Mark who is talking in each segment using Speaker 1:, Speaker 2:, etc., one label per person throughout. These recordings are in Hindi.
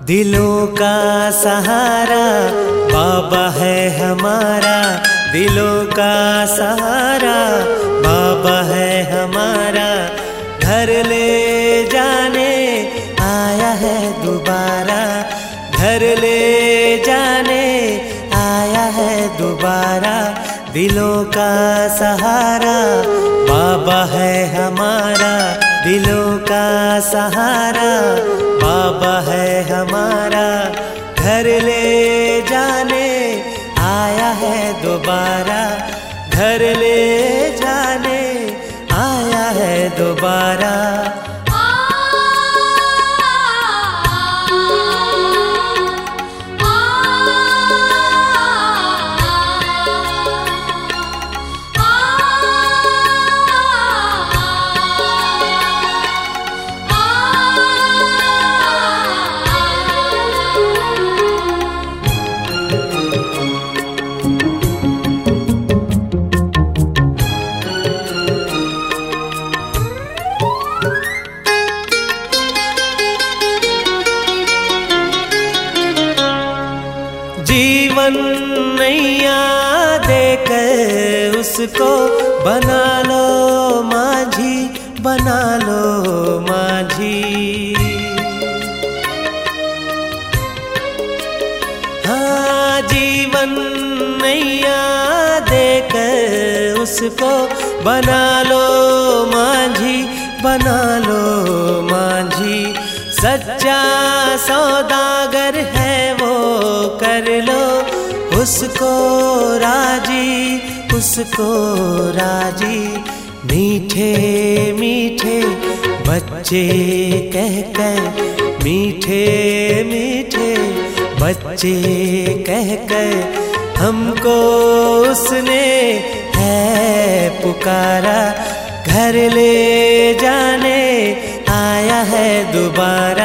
Speaker 1: दिलों का सहारा बाबा है हमारा, दिलों का सहारा बाबा है हमारा। घर ले जाने आया है दोबारा, घर ले जाने आया है दोबारा। दिलों का सहारा बाबा है हमारा, दिलों का सहारा बाबा है हमारा। घर ले जाने आया है दोबारा, घर ले जाने आया है दोबारा। जीवन नैया देकर उसको बना लो माझी, बना लो माझी। हाँ, जीवन नैया देकर उसको बना लो माझी, बना लो माझी। सच्चा सौदागर है वो कर लो उसको राजी, उसको राजी। मीठे मीठे बच्चे कहकर, मीठे मीठे बच्चे कहकर हमको उसने है पुकारा। घर ले जाने आया है दोबारा।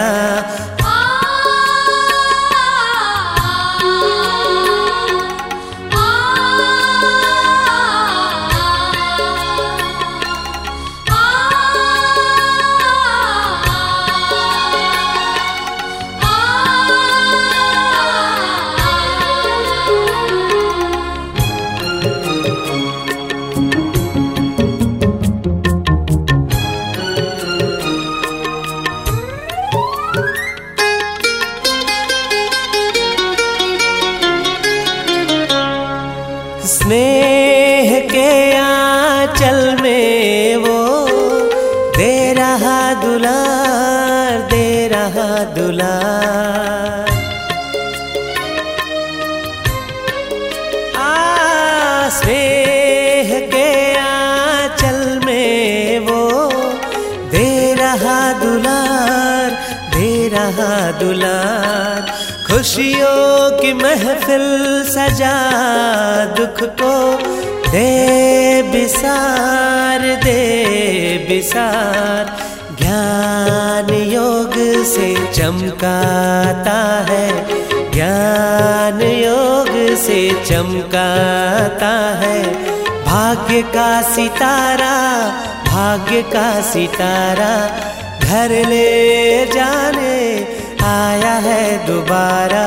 Speaker 1: स्नेह के आंचल में वो दे रहा दुलार, दे रहा दुलार। स्नेह के आंचल में वो दे रहा दुलार, दे रहा दुलार। खुशियों की महफिल सजा दुख को दे बिसार, दे बिसार। ज्ञान योग से चमकाता है, ज्ञान योग से चमकाता है। भाग्य का सितारा, भाग्य का सितारा। घर ले जाने आया है दोबारा।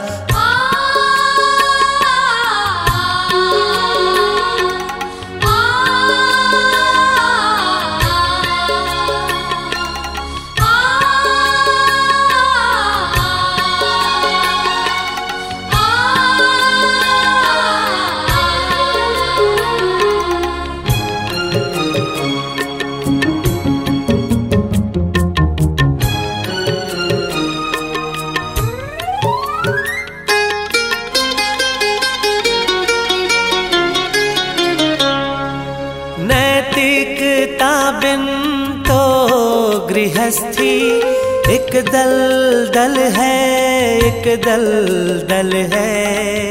Speaker 1: नैतिकता बिन तो गृहस्थी एक दलदल है, एक दलदल है।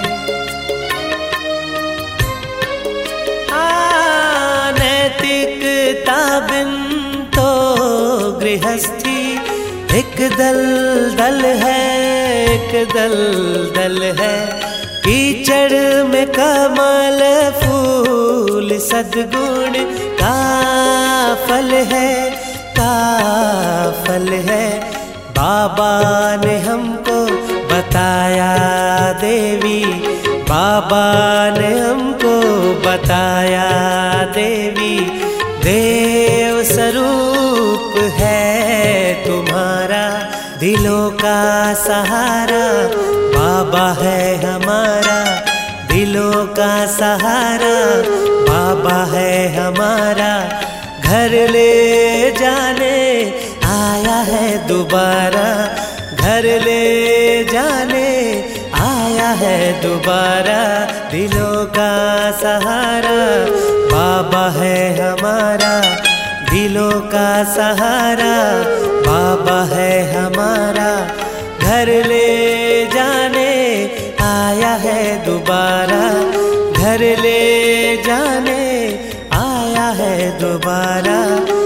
Speaker 1: नैतिकता बिन तो गृहस्थी एक दलदल है, एक दलदल है। कीचड़ में कमल फूल सद्गुण का फल है, का फल है। बाबा ने हमको बताया देवी, बाबा ने हमको बताया देवी, देव स्वरूप है तुम्हारा, दिलों का सहारा बाबा है हमारा, दिलों का सहारा बाबा है हमारा। घर ले जाने आया है दोबारा, घर ले जाने आया है दोबारा, दिलों का सहारा बाबा है हमारा, दिलों का सहारा बाबा है हमारा। घर ले जाने आया है दोबारा, घर ले जाने आया है दोबारा।